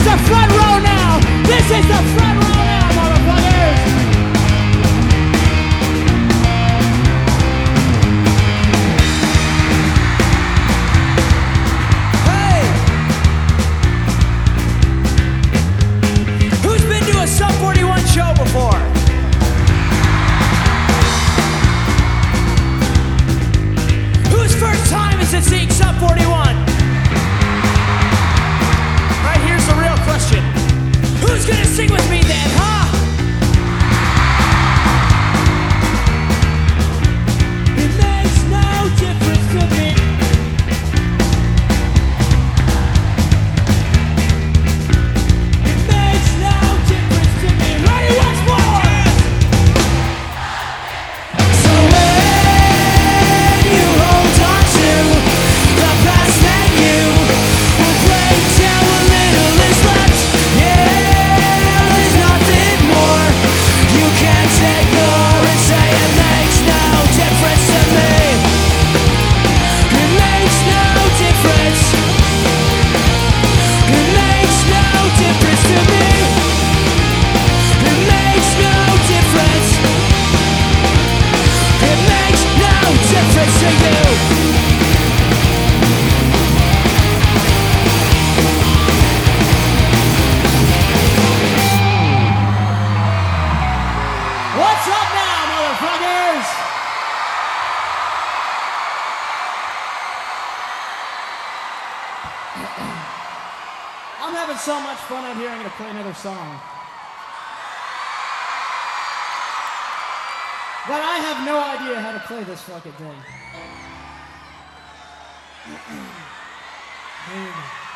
the front row now. This is the front row now, motherfuckers. Hey! Who's been to a Sum 41 show before? Whose first time is it seeing Sum 41? Right, here's the real question. Who's gonna sing with me then, huh? It makes no difference to me. It makes no difference to me. Ready once more! So when you hold on to the past, then you will break down what little is left. Yeah, there's nothing more you can't ignore and say it makes no difference to me. It makes no difference. It makes no difference to me. It makes no difference. It makes no difference to you. What's up now, motherfuckers? I'm having so much fun out here, I'm gonna play another song. But I have no idea how to play this fucking thing. Here we go.